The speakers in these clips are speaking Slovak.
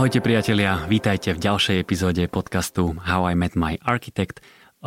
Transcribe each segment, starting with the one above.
Ahojte priatelia, vítajte v ďalšej epizóde podcastu How I Met My Architect.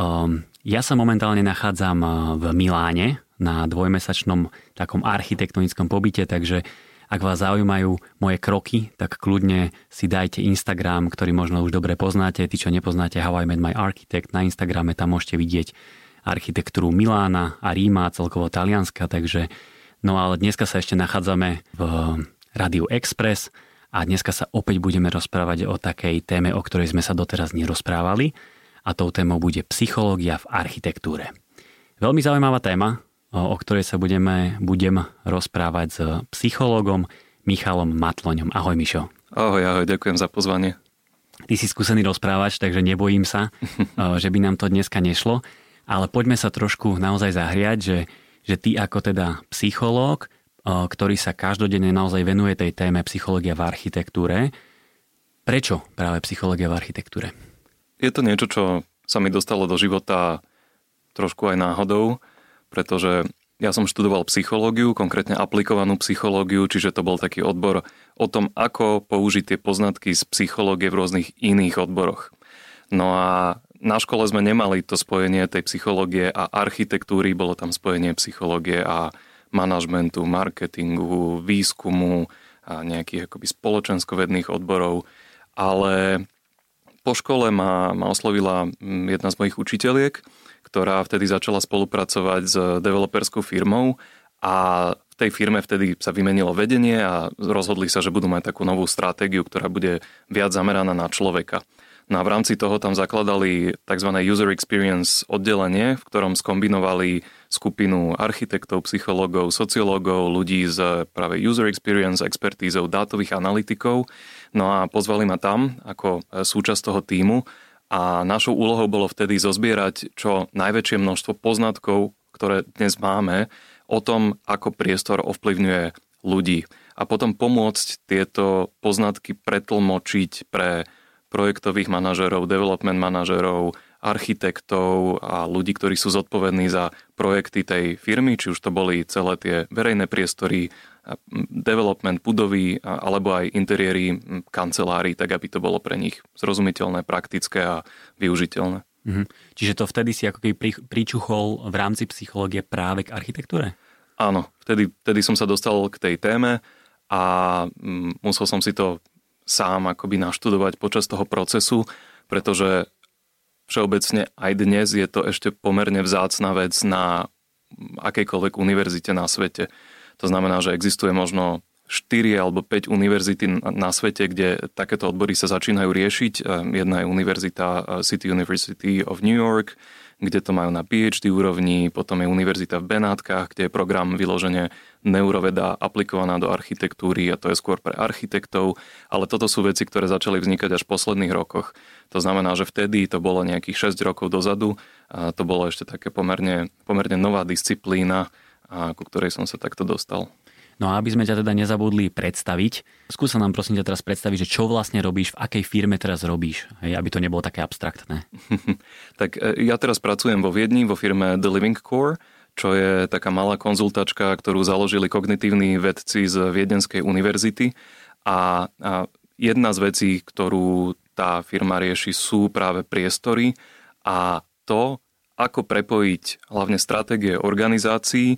Ja sa momentálne nachádzam v Miláne na dvojmesačnom takom architektonickom pobyte, takže ak vás zaujímajú moje kroky, tak kľudne si dajte Instagram, ktorý možno už dobre poznáte. Tí, čo nepoznáte How I Met My Architect, na Instagrame tam môžete vidieť architektúru Milána a Ríma, celkovo Talianska, takže no ale dneska sa ešte nachádzame v Rádiu Express a dneska sa opäť budeme rozprávať o takej téme, o ktorej sme sa doteraz nerozprávali, a tou témou bude psychológia v architektúre. Veľmi zaujímavá téma, o ktorej sa budem rozprávať s psychológom Michalom Matloňom. Ahoj Mišo. Ahoj, ďakujem za pozvanie. Ty si skúsený rozprávač, takže nebojím sa, že by nám to dneska nešlo, ale poďme sa trošku naozaj zahriať, že ty ako teda psychológ, ktorý sa každodenne naozaj venuje tej téme psychológia v architektúre. Prečo práve psychológia v architektúre? Je to niečo, čo sa mi dostalo do života trošku aj náhodou, pretože ja som študoval psychológiu, konkrétne aplikovanú psychológiu, čiže to bol taký odbor o tom, ako použiť tie poznatky z psychológie v rôznych iných odboroch. No a na škole sme nemali to spojenie tej psychológie a architektúry, bolo tam spojenie psychológie a manažmentu, marketingu, výskumu a nejakých akoby spoločenskovedných odborov. Ale po škole ma oslovila jedna z mojich učiteľiek, ktorá vtedy začala spolupracovať s developerskou firmou a v tej firme vtedy sa vymenilo vedenie a rozhodli sa, že budú mať takú novú stratégiu, ktorá bude viac zameraná na človeka. No a v rámci toho tam zakladali tzv. User Experience oddelenie, v ktorom skombinovali skupinu architektov, psychológov, sociológov, ľudí z práve User Experience, expertízou dátových analytikov. No a pozvali ma tam ako súčasť toho tímu a našou úlohou bolo vtedy zozbierať čo najväčšie množstvo poznatkov, ktoré dnes máme, o tom, ako priestor ovplyvňuje ľudí. A potom pomôcť tieto poznatky pretlmočiť pre projektových manažerov, development manažerov, architektov a ľudí, ktorí sú zodpovední za projekty tej firmy, či už to boli celé tie verejné priestory, development budovy alebo aj interiéry kancelárií, tak aby to bolo pre nich zrozumiteľné, praktické a využiteľné. Čiže to vtedy si ako keby pričuchol v rámci psychológie práve k architektúre? Áno, vtedy som sa dostal k tej téme a musel som si to sám akoby naštudovať počas toho procesu, pretože všeobecne aj dnes je to ešte pomerne vzácna vec na akejkoľvek univerzite na svete. To znamená, že existuje možno 4 alebo 5 univerzity na svete, kde takéto odbory sa začínajú riešiť. Jedna je univerzita City University of New York, kde to majú na PhD úrovni, potom je univerzita v Benátkach, kde je program vyložene neuroveda aplikovaná do architektúry a to je skôr pre architektov, ale toto sú veci, ktoré začali vznikať až v posledných rokoch. To znamená, že vtedy to bolo nejakých 6 rokov dozadu a to bolo ešte také pomerne nová disciplína, ku ktorej som sa takto dostal. No a aby sme ťa teda nezabudli predstaviť, skúsa nám prosím ťa teraz predstaviť, že čo vlastne robíš, v akej firme teraz robíš, aby to nebolo také abstraktné. Tak ja teraz pracujem vo Viedni, vo firme The Living Core, čo je taká malá konzultačka, ktorú založili kognitívni vedci z Viedenskej univerzity a jedna z vecí, ktorú tá firma rieši, sú práve priestory a to, ako prepojiť hlavne stratégie organizácií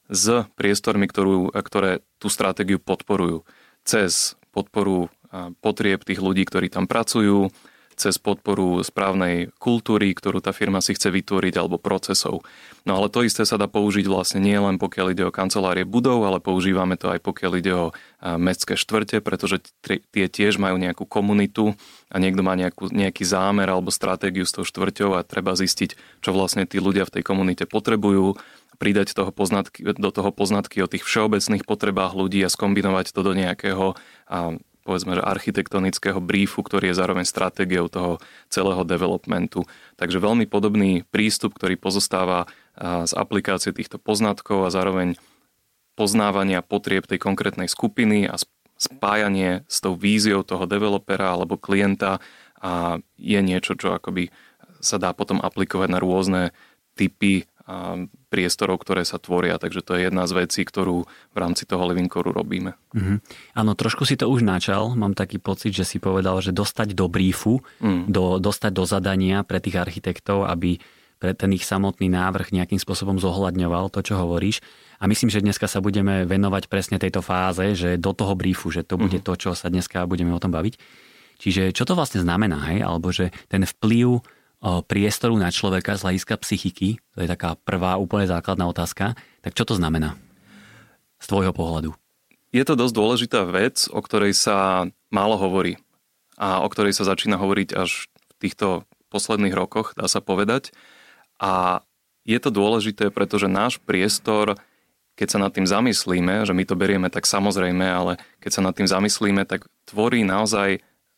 s priestormi, ktoré tú stratégiu podporujú. Cez podporu potrieb tých ľudí, ktorí tam pracujú, cez podporu správnej kultúry, ktorú tá firma si chce vytvoriť, alebo procesov. No ale to isté sa dá použiť vlastne nie len pokiaľ ide o kancelárie budov, ale používame to aj pokiaľ ide o mestské štvrte, pretože tie tiež majú nejakú komunitu a niekto má nejaký zámer alebo stratégiu s tou štvrťou a treba zistiť, čo vlastne tí ľudia v tej komunite potrebujú, pridať do toho poznatky o tých všeobecných potrebách ľudí a skombinovať to do nejakého povedzme, že architektonického briefu, ktorý je zároveň stratégiou toho celého developmentu. Takže veľmi podobný prístup, ktorý pozostáva z aplikácie týchto poznatkov a zároveň poznávania potrieb tej konkrétnej skupiny a spájanie s tou víziou toho developera alebo klienta je niečo, čo akoby sa dá potom aplikovať na rôzne typy priestorov, ktoré sa tvoria. Takže to je jedna z vecí, ktorú v rámci toho Living Core robíme. Áno, trošku si to už načal. Mám taký pocit, že si povedal, že dostať do briefu, dostať do zadania pre tých architektov, aby pre ten ich samotný návrh nejakým spôsobom zohľadňoval to, čo hovoríš. A myslím, že dneska sa budeme venovať presne tejto fáze, že do toho briefu, že to bude to, čo sa dneska budeme o tom baviť. Čiže čo to vlastne znamená, hej? Alebo že ten vplyv priestoru na človeka z hľadiska psychiky, to je taká prvá úplne základná otázka, tak čo to znamená z tvojho pohľadu? Je to dosť dôležitá vec, o ktorej sa málo hovorí a o ktorej sa začína hovoriť až v týchto posledných rokoch, dá sa povedať. A je to dôležité, pretože náš priestor, keď sa nad tým zamyslíme, že my to berieme tak samozrejme, ale keď sa nad tým zamyslíme, tak tvorí naozaj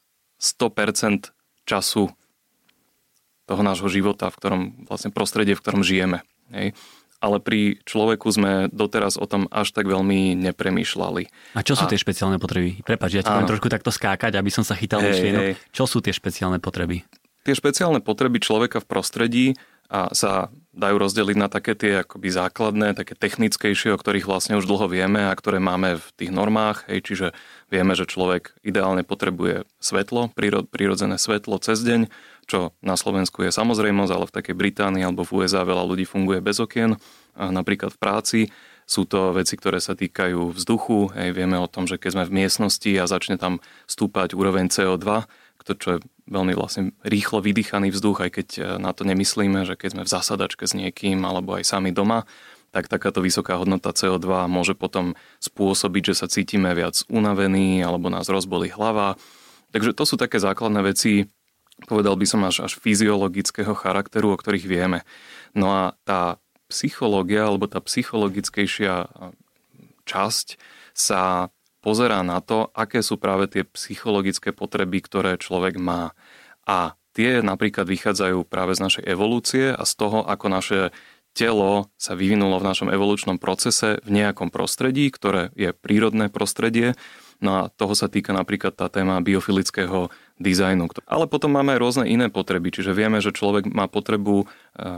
100% času toho nášho života, v ktorom vlastne prostredie, v ktorom žijeme. Hej. Ale pri človeku sme doteraz o tom až tak veľmi nepremýšľali. A čo sú tie špeciálne potreby? Prepáč, ja ti budem trošku takto skákať, aby som sa chytal myšlienok. Čo sú tie špeciálne potreby? Tie špeciálne potreby človeka v prostredí sa dajú rozdeliť na také tie akoby základné, také technickejšie, o ktorých vlastne už dlho vieme a ktoré máme v tých normách. Hej, čiže vieme, že človek ideálne potrebuje svetlo, prirodzené svetlo cez deň, čo na Slovensku je samozrejmosť, ale v takej Británii alebo v USA veľa ľudí funguje bez okien. Napríklad v práci sú to veci, ktoré sa týkajú vzduchu. Hej, vieme o tom, že keď sme v miestnosti a začne tam stúpať úroveň CO2, čo je veľmi vlastne rýchlo vydýchaný vzduch, aj keď na to nemyslíme, že keď sme v zasadačke s niekým alebo aj sami doma, tak takáto vysoká hodnota CO2 môže potom spôsobiť, že sa cítime viac unavení alebo nás rozbolí hlava. Takže to sú také základné veci, povedal by som až fyziologického charakteru, o ktorých vieme. No a tá psychológia alebo tá psychologickejšia časť sa pozerá na to, aké sú práve tie psychologické potreby, ktoré človek má. A tie napríklad vychádzajú práve z našej evolúcie a z toho, ako naše telo sa vyvinulo v našom evolučnom procese v nejakom prostredí, ktoré je prírodné prostredie. No a toho sa týka napríklad tá téma biofilického dizajnu. Ale potom máme aj rôzne iné potreby, čiže vieme, že človek má potrebu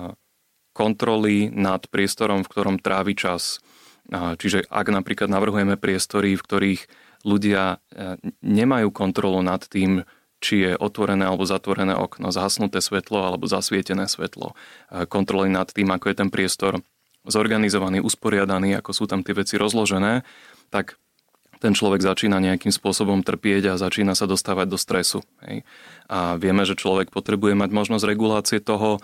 kontroly nad priestorom, v ktorom trávi čas. Čiže ak napríklad navrhujeme priestory, v ktorých ľudia nemajú kontrolu nad tým, či je otvorené alebo zatvorené okno, zhasnuté svetlo alebo zasvietené svetlo, kontroly nad tým, ako je ten priestor zorganizovaný, usporiadaný, ako sú tam tie veci rozložené, tak ten človek začína nejakým spôsobom trpieť a začína sa dostávať do stresu. Hej. A vieme, že človek potrebuje mať možnosť regulácie toho,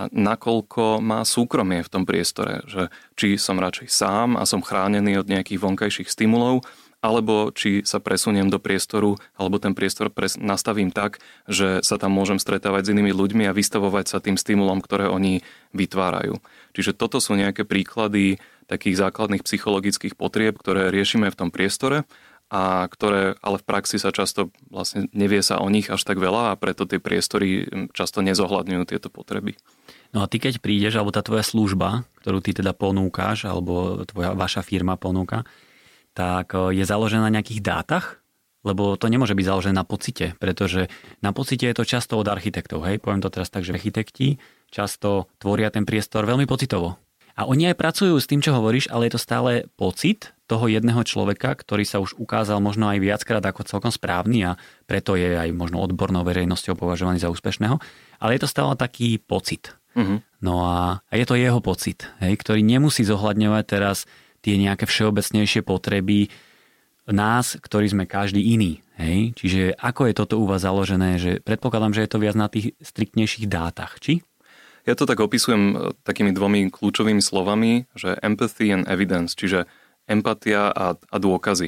nakoľko má súkromie v tom priestore. Že či som radšej sám a som chránený od nejakých vonkajších stimulov, alebo či sa presuniem do priestoru, alebo ten priestor nastavím tak, že sa tam môžem stretávať s inými ľuďmi a vystavovať sa tým stimulom, ktoré oni vytvárajú. Čiže toto sú nejaké príklady takých základných psychologických potrieb, ktoré riešime v tom priestore a ktoré ale v praxi sa často vlastne nevie sa o nich až tak veľa a preto tie priestory často nezohľadňujú tieto potreby. No a ty keď prídeš, alebo tá tvoja služba, ktorú ty teda ponúkaš, alebo vaša firma ponúka, tak je založená na nejakých dátach? Lebo to nemôže byť založené na pocite, pretože na pocite je to často od architektov. Hej? Poviem to teraz tak, že architekti často tvoria ten priestor veľmi pocitovo. A oni aj pracujú s tým, čo hovoríš, ale je to stále pocit toho jedného človeka, ktorý sa už ukázal možno aj viackrát ako celkom správny a preto je aj možno odbornou verejnosťou považovaný za úspešného. Ale je to stále taký pocit. No a je to jeho pocit, hej, ktorý nemusí zohľadňovať teraz tie nejaké všeobecnejšie potreby nás, ktorí sme každý iný. Hej? Čiže ako je toto u vás založené? Že predpokladám, že je to viac na tých striktnejších dátach, či? Ja to tak opisujem takými dvomi kľúčovými slovami, že empathy and evidence, čiže empatia a dôkazy.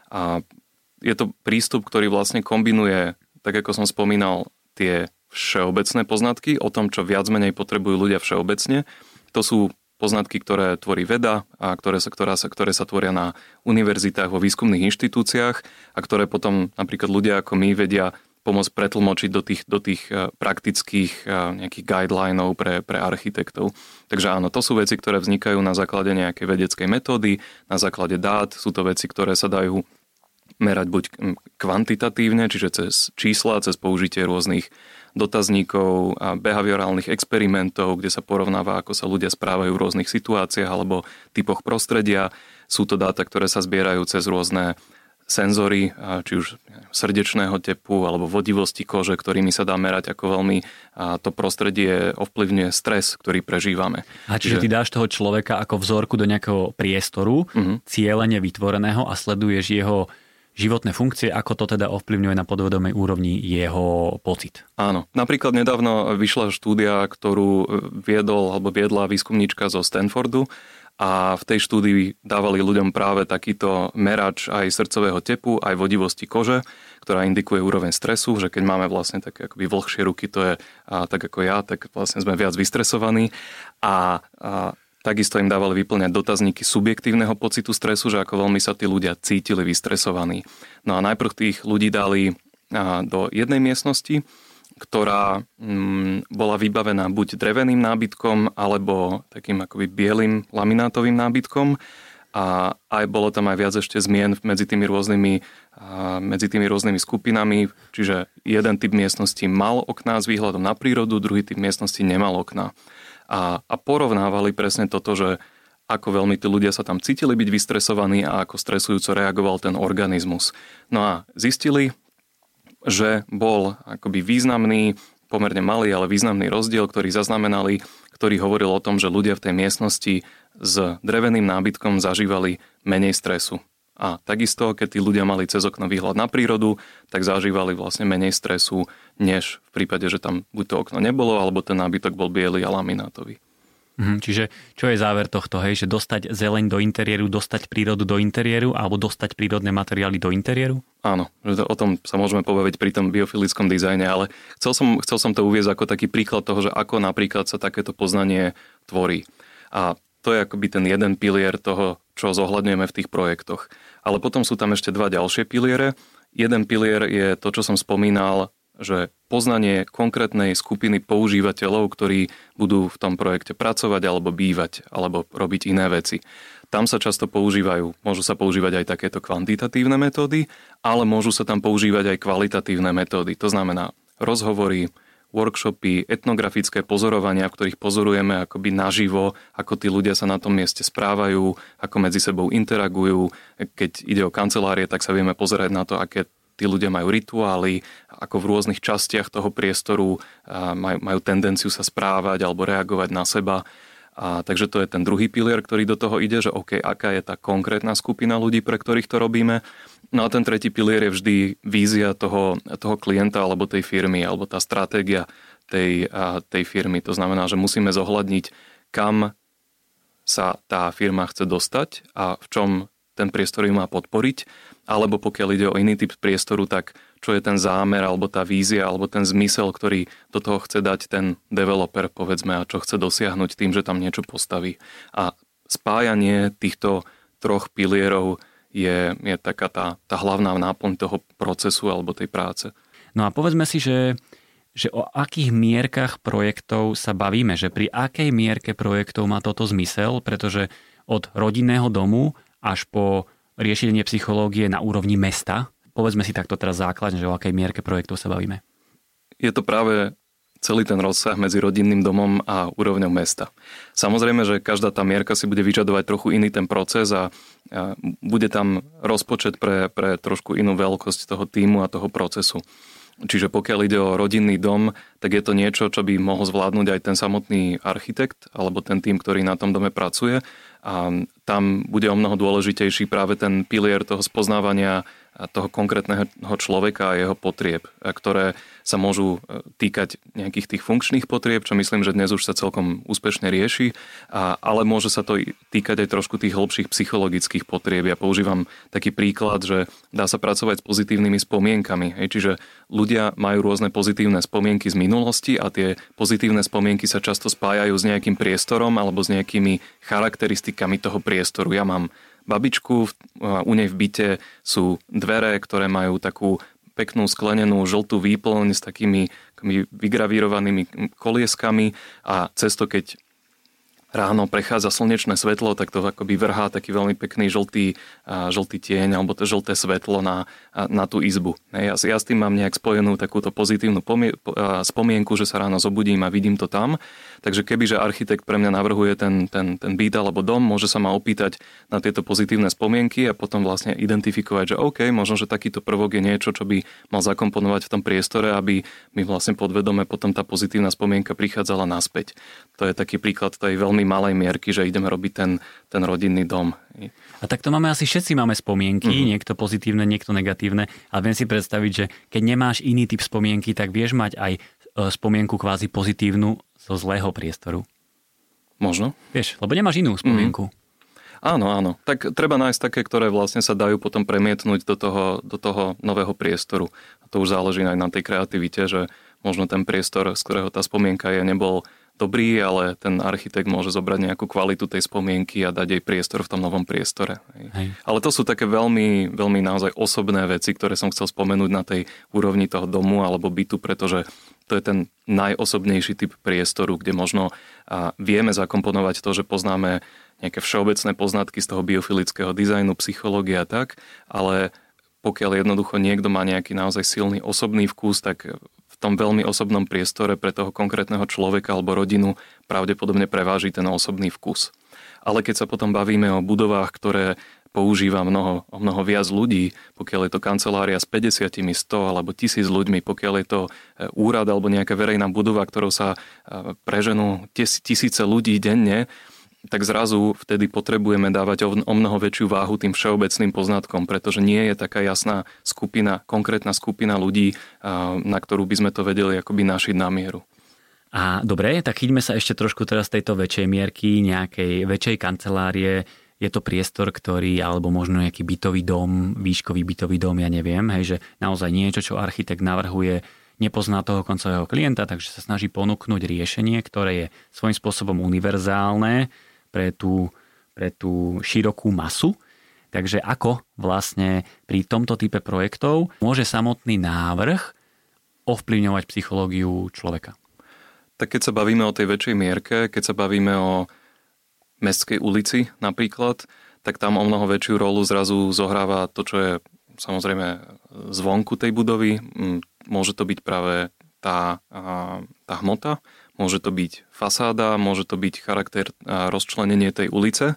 A je to prístup, ktorý vlastne kombinuje, tak ako som spomínal, tie všeobecné poznatky o tom, čo viac menej potrebujú ľudia všeobecne. To sú poznatky, ktoré tvorí veda a ktoré sa tvoria na univerzitách, vo výskumných inštitúciách a ktoré potom napríklad ľudia ako my vedia pomôcť pretlmočiť do tých praktických nejakých guidelinov pre architektov. Takže áno, to sú veci, ktoré vznikajú na základe nejakej vedeckej metódy, na základe dát. Sú to veci, ktoré sa dajú merať buď kvantitatívne, čiže cez čísla, cez použitie rôznych dotazníkov a behaviorálnych experimentov, kde sa porovnáva, ako sa ľudia správajú v rôznych situáciách alebo typoch prostredia. Sú to dáta, ktoré sa zbierajú cez rôzne senzory, či už srdečného tepu alebo vodivosti kože, ktorými sa dá merať, ako veľmi to prostredie ovplyvňuje stres, ktorý prežívame. A čiže ty dáš toho človeka ako vzorku do nejakého priestoru, cielene vytvoreného a sleduješ jeho životné funkcie, ako to teda ovplyvňuje na podvedomej úrovni jeho pocit. Áno. Napríklad nedávno vyšla štúdia, ktorú viedla výskumníčka zo Stanfordu, a v tej štúdii dávali ľuďom práve takýto merač aj srdcového tepu, aj vodivosti kože, ktorá indikuje úroveň stresu, že keď máme vlastne také akoby vlhšie ruky, to je tak ako ja, tak vlastne sme viac vystresovaní. A takisto im dávali vyplňať dotazníky subjektívneho pocitu stresu, že ako veľmi sa tí ľudia cítili vystresovaní. No a najprv tých ľudí dali do jednej miestnosti, ktorá bola vybavená buď dreveným nábytkom, alebo takým akoby bielým laminátovým nábytkom. A aj bolo tam aj viac ešte zmien medzi tými rôznymi skupinami. Čiže jeden typ miestnosti mal okná s výhľadom na prírodu, druhý typ miestnosti nemal okná. A porovnávali presne toto, že ako veľmi tí ľudia sa tam cítili byť vystresovaní a ako stresujúco reagoval ten organizmus. No a zistili, že bol akoby významný, pomerne malý, ale významný rozdiel, ktorý zaznamenali, ktorý hovoril o tom, že ľudia v tej miestnosti s dreveným nábytkom zažívali menej stresu. A takisto, keď tí ľudia mali cez okno výhľad na prírodu, tak zažívali vlastne menej stresu, než v prípade, že tam buď to okno nebolo, alebo ten nábytok bol biely a laminátový. Čiže čo je záver tohto, hej? Že dostať zeleň do interiéru, dostať prírodu do interiéru alebo dostať prírodné materiály do interiéru? Áno, o tom sa môžeme pobaviť pri tom biofilickom dizajne, ale chcel som to uviesť ako taký príklad toho, že ako napríklad sa takéto poznanie tvorí. A to je akoby ten jeden pilier toho, čo zohľadňujeme v tých projektoch. Ale potom sú tam ešte dva ďalšie piliere. Jeden pilier je to, čo som spomínal, že poznanie konkrétnej skupiny používateľov, ktorí budú v tom projekte pracovať alebo bývať, alebo robiť iné veci. Tam sa často môžu sa používať aj takéto kvantitatívne metódy, ale môžu sa tam používať aj kvalitatívne metódy. To znamená rozhovory, workshopy, etnografické pozorovania, v ktorých pozorujeme akoby naživo, ako tí ľudia sa na tom mieste správajú, ako medzi sebou interagujú. Keď ide o kancelárie, tak sa vieme pozerať na to, aké tí ľudia majú rituály, ako v rôznych častiach toho priestoru majú tendenciu sa správať alebo reagovať na seba. Takže to je ten druhý pilier, ktorý do toho ide, že OK, aká je tá konkrétna skupina ľudí, pre ktorých to robíme. No a ten tretí pilier je vždy vízia toho klienta alebo tej firmy, alebo tá stratégia tej firmy. To znamená, že musíme zohľadniť, kam sa tá firma chce dostať a v čom ten priestor ju má podporiť. Alebo pokiaľ ide o iný typ priestoru, tak čo je ten zámer, alebo tá vízia, alebo ten zmysel, ktorý do toho chce dať ten developer, povedzme, a čo chce dosiahnuť tým, že tam niečo postaví. A spájanie týchto troch pilierov je taká tá hlavná náplň toho procesu alebo tej práce. No a povedzme si, že o akých mierkach projektov sa bavíme, že pri akej mierke projektov má toto zmysel, pretože od rodinného domu až po riešenie psychológie na úrovni mesta. Povedzme si takto teraz základne, že o akej mierke projektov sa bavíme. Je to práve celý ten rozsah medzi rodinným domom a úrovňou mesta. Samozrejme, že každá tá mierka si bude vyžadovať trochu iný ten proces a bude tam rozpočet pre trošku inú veľkosť toho tímu a toho procesu. Čiže pokiaľ ide o rodinný dom, tak je to niečo, čo by mohol zvládnuť aj ten samotný architekt alebo ten tím, ktorý na tom dome pracuje. A tam bude o mnoho dôležitejší práve ten pilier toho spoznávania toho konkrétneho človeka a jeho potrieb, ktoré sa môžu týkať nejakých tých funkčných potrieb, čo myslím, že dnes už sa celkom úspešne rieši, ale môže sa to týkať aj trošku tých hĺbších psychologických potrieb. Ja používam taký príklad, že dá sa pracovať s pozitívnymi spomienkami. Čiže ľudia majú rôzne pozitívne spomienky z minulosti a tie pozitívne spomienky sa často spájajú s nejakým priestorom alebo s nejakými charakteristikami toho priestoru. Ja mám babičku, u nej v byte sú dvere, ktoré majú takú peknú sklenenú žltú výplň s takými vygravírovanými kolieskami a cesto, keď ráno prechádza slnečné svetlo, tak to akoby vrhá taký veľmi pekný žltý tieň alebo to žlté svetlo na tú izbu. Ja s tým mám nejak spojenú takúto pozitívnu spomienku, že sa ráno zobudím a vidím to tam. Takže kebyže architekt pre mňa navrhuje ten byt alebo dom, môže sa ma opýtať na tieto pozitívne spomienky a potom vlastne identifikovať, že OK, možno, že takýto prvok je niečo, čo by mal zakomponovať v tom priestore, aby mi vlastne podvedome potom tá pozitívna spomienka prichádzala naspäť. To je taký príklad tej veľmi malej mierky, že ideme robiť ten rodinný dom. A tak to máme asi všetci máme spomienky, niekto pozitívne, niekto negatívne, ale viem si predstaviť, že keď nemáš iný typ spomienky, tak vieš mať aj spomienku kvázi pozitívnu zo zlého priestoru. Možno. Vieš, lebo nemáš inú spomienku. Áno. Tak treba nájsť také, ktoré vlastne sa dajú potom premietnúť do toho nového priestoru. A to už záleží aj na tej kreativite, že možno ten priestor, z ktorého tá spomienka je, nebol dobrý, ale ten architekt môže zobrať nejakú kvalitu tej spomienky a dať jej priestor v tom novom priestore. Hej. Ale to sú také veľmi, veľmi naozaj osobné veci, ktoré som chcel spomenúť na tej úrovni toho domu alebo bytu, pretože to je ten najosobnejší typ priestoru, kde možno vieme zakomponovať to, že poznáme nejaké všeobecné poznatky z toho biofilického dizajnu, psychológie a tak, ale pokiaľ jednoducho niekto má nejaký naozaj silný osobný vkus, tak v tom veľmi osobnom priestore pre toho konkrétneho človeka alebo rodinu pravdepodobne preváži ten osobný vkus. Ale keď sa potom bavíme o budovách, ktoré používa o mnoho viac ľudí, pokiaľ je to kancelária s 50, 100 alebo 1000 ľuďmi, pokiaľ je to úrad alebo nejaká verejná budova, ktorou sa preženú tisíce ľudí denne, tak zrazu vtedy potrebujeme dávať o mnoho väčšiu váhu tým všeobecným poznatkom, pretože nie je taká jasná konkrétna skupina ľudí, na ktorú by sme to vedeli akoby našiť na mieru. A dobre, tak chyťme sa ešte trošku teraz tejto väčšej mierky, nejakej väčšej kancelárie. Je to priestor, ktorý, alebo možno nejaký bytový dom, výškový bytový dom, ja neviem, že naozaj niečo, čo architekt navrhuje, nepozná toho koncového klienta, takže sa snaží ponúknuť riešenie, ktoré je svojím spôsobom univerzálne pre tú širokú masu. Takže ako vlastne pri tomto type projektov môže samotný návrh ovplyvňovať psychológiu človeka? Tak keď sa bavíme o tej väčšej mierke, keď sa bavíme o mestskej ulici napríklad, tak tam o mnoho väčšiu rolu zrazu zohráva to, čo je samozrejme zvonku tej budovy. Môže to byť práve tá hmota, môže to byť fasáda, môže to byť charakter a rozčlenenie tej ulice.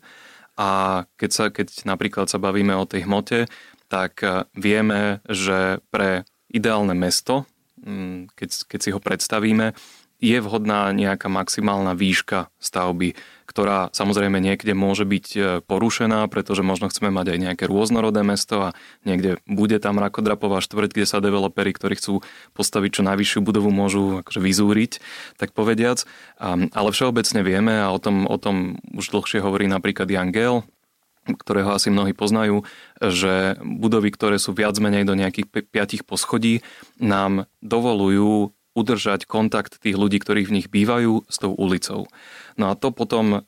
A keď napríklad sa bavíme o tej hmote, tak vieme, že pre ideálne mesto, keď si ho predstavíme, je vhodná nejaká maximálna výška stavby, ktorá samozrejme niekde môže byť porušená, pretože možno chceme mať aj nejaké rôznorodé mesto a niekde bude tam rakodrapová štvrť, kde sa developeri, ktorí chcú postaviť čo najvyššiu budovu, môžu akože vyzúriť, tak povediac. Ale všeobecne vieme, a o tom už dlhšie hovorí napríklad Jan Gehl, ktorého asi mnohí poznajú, že budovy, ktoré sú viac menej do nejakých 5 poschodí, nám dovolujú udržať kontakt tých ľudí, ktorí v nich bývajú, s tou ulicou. No a to potom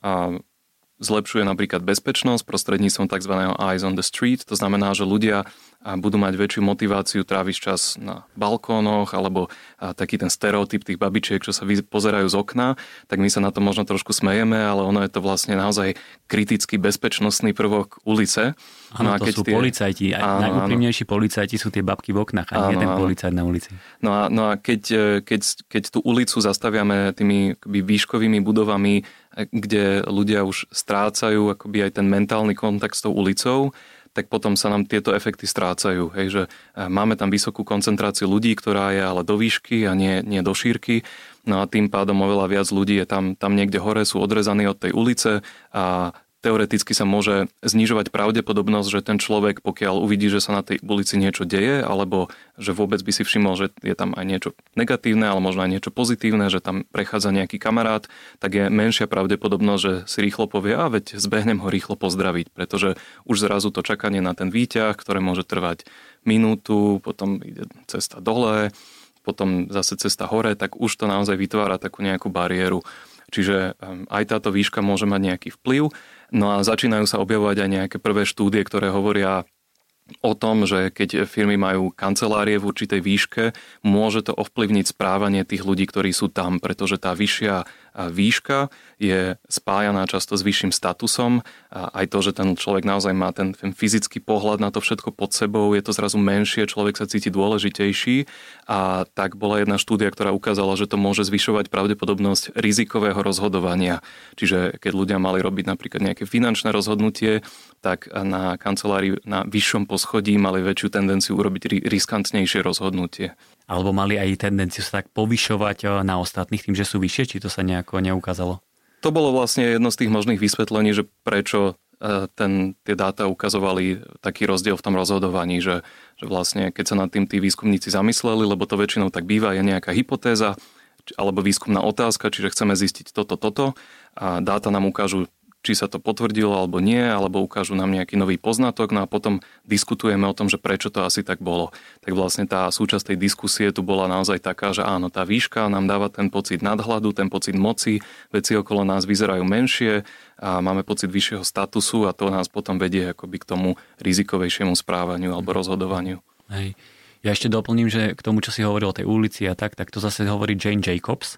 zlepšuje napríklad bezpečnosť prostredníctvom tzv. Eyes on the street. To znamená, že ľudia budú mať väčšiu motiváciu tráviť čas na balkónoch alebo taký ten stereotyp tých babičiek, čo sa pozerajú z okna, tak my sa na to možno trošku smejeme, ale ono je to vlastne naozaj kritický bezpečnostný prvok ulice. Áno, to sú policajti. Najúprimnejší policajti sú tie babky v oknách a nie ten policajt na ulici. No a keď tú ulicu zastaviame tými výškovými budovami, kde ľudia už strácajú akoby aj ten mentálny kontakt s tou ulicou, tak potom sa nám tieto efekty strácajú. Hej, že máme tam vysokú koncentráciu ľudí, ktorá je ale do výšky a nie do šírky. No a tým pádom oveľa viac ľudí je tam niekde hore, sú odrezaní od tej ulice a teoreticky sa môže znižovať pravdepodobnosť, že ten človek, pokiaľ uvidí, že sa na tej ulici niečo deje, alebo že vôbec by si všimol, že je tam aj niečo negatívne, ale možno aj niečo pozitívne, že tam prechádza nejaký kamarát, tak je menšia pravdepodobnosť, že si rýchlo povie, veď zbehnem ho rýchlo pozdraviť, pretože už zrazu to čakanie na ten výťah, ktoré môže trvať minútu, potom ide cesta dole, potom zase cesta hore, tak už to naozaj vytvára takú nejakú bariéru. Čiže aj táto výška môže mať nejaký vplyv. No a začínajú sa objavovať aj nejaké prvé štúdie, ktoré hovoria o tom, že keď firmy majú kancelárie v určitej výške, môže to ovplyvniť správanie tých ľudí, ktorí sú tam, pretože tá vyššia výška je spájaná často s vyšším statusom. Aj to, že ten človek naozaj má ten fyzický pohľad na to všetko pod sebou, je to zrazu menšie, človek sa cíti dôležitejší. A tak bola jedna štúdia, ktorá ukázala, že to môže zvyšovať pravdepodobnosť rizikového rozhodovania. Čiže keď ľudia mali robiť napríklad nejaké finančné rozhodnutie, tak na kancelárii na vyššom poschodí mali väčšiu tendenciu urobiť riskantnejšie rozhodnutie. Alebo mali aj tendenciu sa tak povyšovať na ostatných tým, že sú vyššie, či to sa nejako neukázalo? To bolo vlastne jedno z tých možných vysvetlení, že prečo tie dáta ukazovali taký rozdiel v tom rozhodovaní, že vlastne keď sa nad tým tí výskumníci zamysleli, lebo to väčšinou tak býva, je nejaká hypotéza alebo výskumná otázka, čiže chceme zistiť toto a dáta nám ukážu, či sa to potvrdilo alebo nie, alebo ukážu nám nejaký nový poznatok, no a potom diskutujeme o tom, že prečo to asi tak bolo. Tak vlastne tá súčasť tej diskusie tu bola naozaj taká, že áno, tá výška nám dáva ten pocit nadhľadu, ten pocit moci, veci okolo nás vyzerajú menšie a máme pocit vyššieho statusu a to nás potom vedie akoby k tomu rizikovejšiemu správaniu alebo rozhodovaniu. Hej. Ja ešte doplním, že k tomu, čo si hovoril o tej ulici a tak to zase hovorí Jane Jacobs.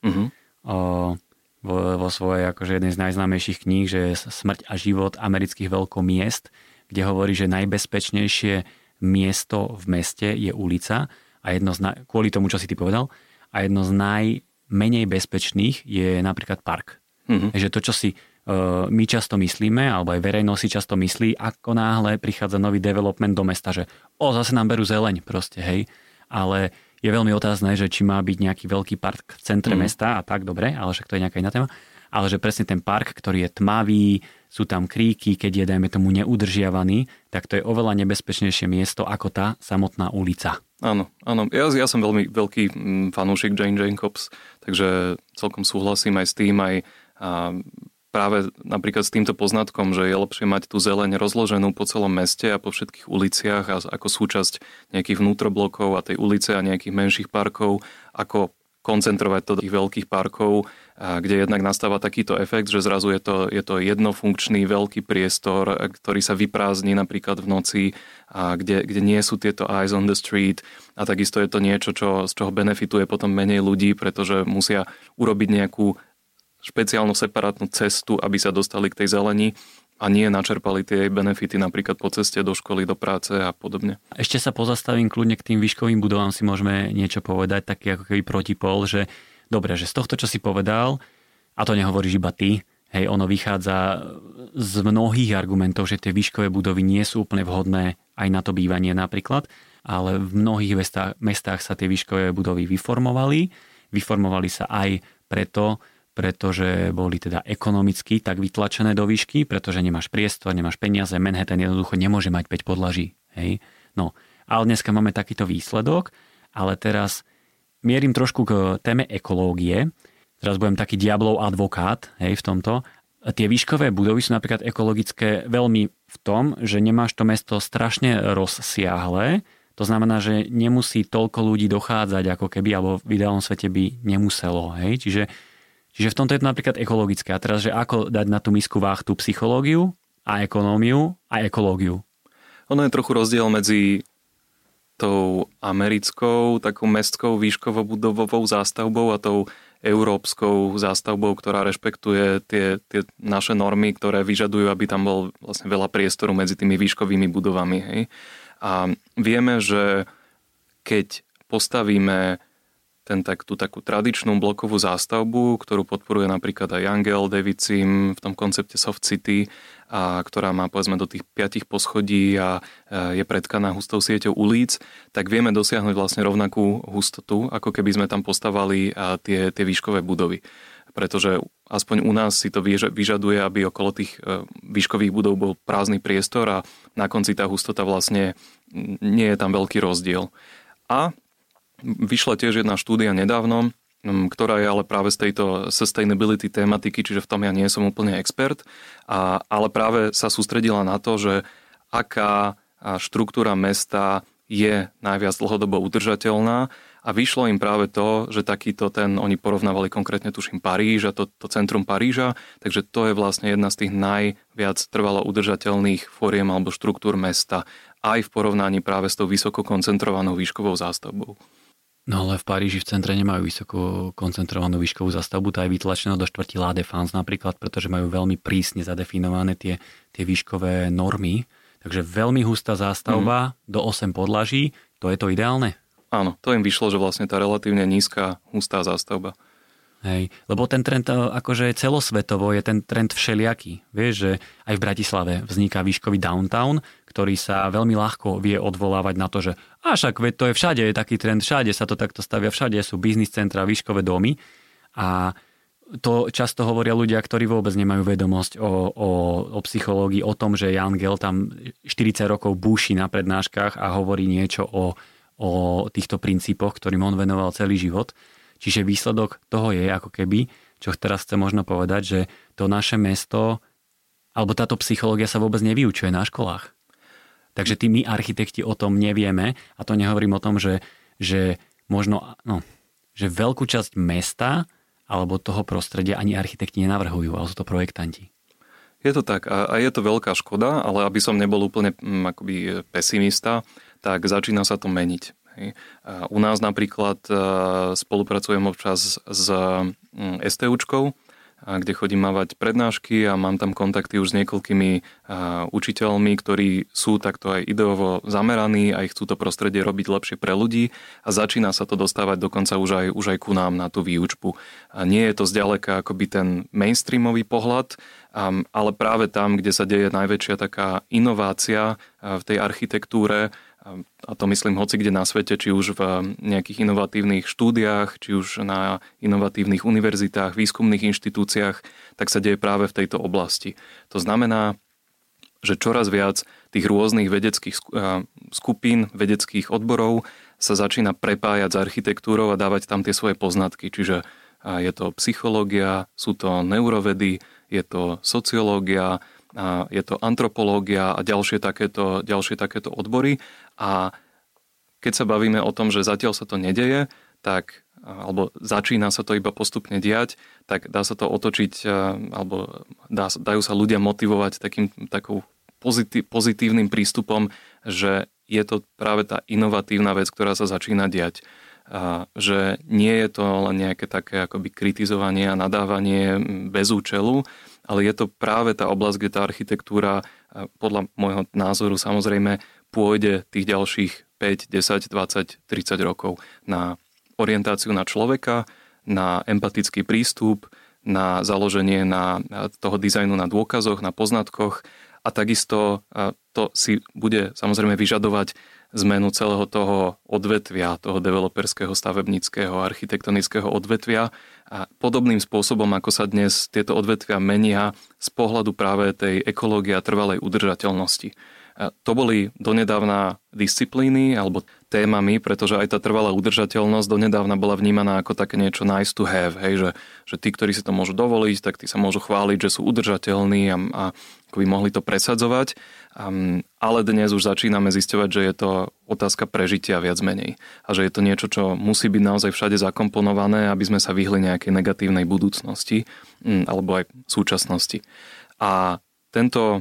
Vo svojej akože jednej z najznámejších kníh, že je Smrť a život amerických veľkomiest, kde hovorí, že najbezpečnejšie miesto v meste je ulica a kvôli tomu, čo si ty povedal, a jedno z najmenej bezpečných je napríklad park. Takže to, čo si my často myslíme, alebo aj verejnosť si často myslí, ako náhle prichádza nový development do mesta, že zase nám berú zeleň proste, hej. Ale je veľmi otázne, že či má byť nejaký veľký park v centre mesta a tak, dobre, ale však to je nejaká iná téma. Ale že presne ten park, ktorý je tmavý, sú tam kríky, keď je, dajme tomu, neudržiavaný, tak to je oveľa nebezpečnejšie miesto ako tá samotná ulica. Áno. Ja som veľmi veľký fanúšik Jane Jacobs, takže celkom súhlasím aj s tým, aj práve napríklad s týmto poznatkom, že je lepšie mať tú zeleň rozloženú po celom meste a po všetkých uliciach a ako súčasť nejakých vnútroblokov a tej ulice a nejakých menších parkov, ako koncentrovať to do tých veľkých parkov, kde jednak nastáva takýto efekt, že zrazu je to jednofunkčný veľký priestor, ktorý sa vyprázdni napríklad v noci, a kde nie sú tieto eyes on the street a takisto je to niečo, z čoho benefituje potom menej ľudí, pretože musia urobiť nejakú špeciálnu separátnu cestu, aby sa dostali k tej zeleni a nie načerpali tie benefity napríklad po ceste do školy, do práce a podobne. Ešte sa pozastavím kľudne k tým výškovým budovám, si môžeme niečo povedať, taký ako keby protipol, že dobre, že z tohto, čo si povedal, a to nehovoríš iba ty, hej, ono vychádza z mnohých argumentov, že tie výškové budovy nie sú úplne vhodné aj na to bývanie napríklad, ale v mnohých mestách sa tie výškové budovy vyformovali. Vyformovali sa aj pretože boli teda ekonomicky tak vytlačené do výšky, pretože nemáš priestor, nemáš peniaze, Manhattan jednoducho nemôže mať 5 podlaží. Hej? No, ale dneska máme takýto výsledok, ale teraz mierim trošku k téme ekológie. Teraz budem taký diablov advokát, hej, v tomto. Tie výškové budovy sú napríklad ekologické veľmi v tom, že nemáš to mesto strašne rozsiahle, to znamená, že nemusí toľko ľudí dochádzať ako keby, alebo v ideálnom svete by nemuselo. Hej? Čiže v tomto je to napríklad ekologické. A teraz, že ako dať na tú misku váh tú psychológiu a ekonómiu a ekológiu? Ono je trochu rozdiel medzi tou americkou, takou mestskou výškovo-budovovou zástavbou a tou európskou zástavbou, ktorá rešpektuje tie naše normy, ktoré vyžadujú, aby tam bol vlastne veľa priestoru medzi tými výškovými budovami. Hej? A vieme, že keď postavíme tú takú tradičnú blokovú zástavbu, ktorú podporuje napríklad aj Angel Davidson v tom koncepte Soft City, a ktorá má povedzme do tých 5 poschodí a je pretkaná hustou sieťou ulic, tak vieme dosiahnuť vlastne rovnakú hustotu, ako keby sme tam postavali tie výškové budovy. Pretože aspoň u nás si to vyžaduje, aby okolo tých výškových budov bol prázdny priestor a na konci tá hustota vlastne nie je tam veľký rozdiel. A vyšla tiež jedna štúdia nedávno, ktorá je ale práve z tejto sustainability tematiky, čiže v tom ja nie som úplne expert, ale práve sa sústredila na to, že aká štruktúra mesta je najviac dlhodobo udržateľná a vyšlo im práve to, že oni porovnávali konkrétne tuším Paríž a to centrum Paríža, takže to je vlastne jedna z tých najviac trvalo udržateľných foriem alebo štruktúr mesta aj v porovnaní práve s tou vysoko koncentrovanou výškovou zástavbou. No ale v Paríži v centre nemajú vysoko koncentrovanú výškovú zastavbu, tá je vytlačená do štvrti La Défense napríklad, pretože majú veľmi prísne zadefinované tie výškové normy. Takže veľmi hustá zástavba do 8 podlaží, to je to ideálne? Áno, to im vyšlo, že vlastne tá relatívne nízka, hustá zástavba. Hej, lebo ten trend akože celosvetovo je ten trend všelijaký. Vieš, že aj v Bratislave vzniká výškový downtown, ktorý sa veľmi ľahko vie odvolávať na to, že však veď to je všade, je taký trend, všade sa to takto stavia, všade sú biznis centra, výškové domy a to často hovoria ľudia, ktorí vôbec nemajú vedomosť o psychológii, o tom, že Jan Gehl tam 40 rokov búši na prednáškach a hovorí niečo o týchto princípoch, ktorým on venoval celý život. Čiže výsledok toho je ako keby, čo teraz chcem možno povedať, že to naše mesto, alebo táto psychológia sa vôbec nevyučuje na školách. Takže my architekti o tom nevieme a to nehovorím o tom, že možno, že veľkú časť mesta alebo toho prostredia ani architekti nenavrhujú, ale sú to projektanti. Je to tak a je to veľká škoda, ale aby som nebol úplne akoby pesimista, tak začína sa to meniť. U nás napríklad spolupracujem občas s STUčkou, kde chodím mávať prednášky a mám tam kontakty už s niekoľkými učiteľmi, ktorí sú takto aj ideovo zameraní a chcú to prostredie robiť lepšie pre ľudí a začína sa to dostávať dokonca už aj ku nám na tú výučbu. A nie je to zďaleka akoby ten mainstreamový pohľad, ale práve tam, kde sa deje najväčšia taká inovácia v tej architektúre, a to myslím hoci kde na svete, či už v nejakých inovatívnych štúdiách, či už na inovatívnych univerzitách, výskumných inštitúciách, tak sa deje práve v tejto oblasti. To znamená, že čoraz viac tých rôznych vedeckých skupín, vedeckých odborov sa začína prepájať s architektúrou a dávať tam tie svoje poznatky. Čiže je to psychológia, sú to neurovedy, je to sociológia, je to antropológia a ďalšie takéto odbory. A keď sa bavíme o tom, že zatiaľ sa to nedeje, tak, alebo začína sa to iba postupne diať, tak dá sa to otočiť, alebo dajú sa ľudia motivovať takou pozitívnym prístupom, že je to práve tá inovatívna vec, ktorá sa začína diať. Že nie je to len nejaké také akoby kritizovanie a nadávanie bez účelu, ale je to práve tá oblasť, kde tá architektúra podľa môjho názoru samozrejme pôjde tých ďalších 5, 10, 20, 30 rokov na orientáciu na človeka, na empatický prístup, na založenie na toho dizajnu na dôkazoch, na poznatkoch a takisto to si bude samozrejme vyžadovať zmenu celého toho odvetvia, toho developerského, stavebníckeho, architektonického odvetvia a podobným spôsobom, ako sa dnes tieto odvetvia menia z pohľadu práve tej ekológie a trvalej udržateľnosti. To boli donedávna disciplíny alebo témami, pretože aj tá trvalá udržateľnosť donedávna bola vnímaná ako také niečo nice to have, hej, že tí, ktorí si to môžu dovoliť, tak tí sa môžu chváliť, že sú udržateľní a by mohli to presadzovať. Ale dnes už začíname zisťovať, že je to otázka prežitia viac menej a že je to niečo, čo musí byť naozaj všade zakomponované, aby sme sa vyhli nejakej negatívnej budúcnosti alebo aj súčasnosti. A tento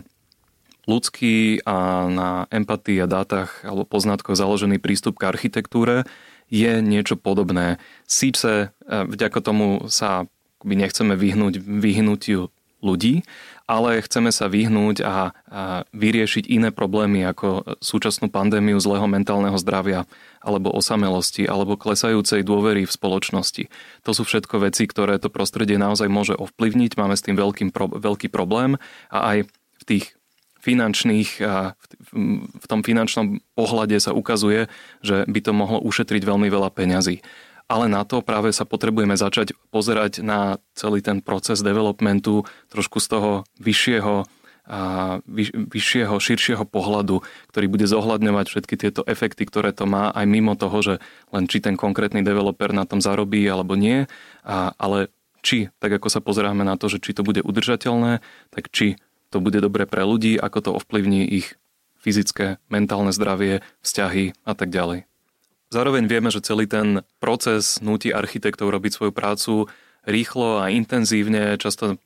ľudský a na empatii a dátach alebo poznatkoch založený prístup k architektúre je niečo podobné. Síce vďaka tomu sa nechceme vyhnutiu ľudí, ale chceme sa vyhnúť a vyriešiť iné problémy ako súčasnú pandémiu zlého mentálneho zdravia alebo osamelosti alebo klesajúcej dôvery v spoločnosti. To sú všetko veci, ktoré to prostredie naozaj môže ovplyvniť. Máme s tým veľký problém a aj v tých v tom finančnom pohľade sa ukazuje, že by to mohlo ušetriť veľmi veľa peňazí. Ale na to práve sa potrebujeme začať pozerať na celý ten proces developmentu trošku z toho vyššieho, širšieho pohľadu, ktorý bude zohľadňovať všetky tieto efekty, ktoré to má aj mimo toho, že len či ten konkrétny developer na tom zarobí alebo nie, ale či, tak ako sa pozeráme na to, že či to bude udržateľné, tak či to bude dobre pre ľudí, ako to ovplyvní ich fyzické, mentálne zdravie, vzťahy a tak ďalej. Zároveň vieme, že celý ten proces núti architektov robiť svoju prácu rýchlo a intenzívne, často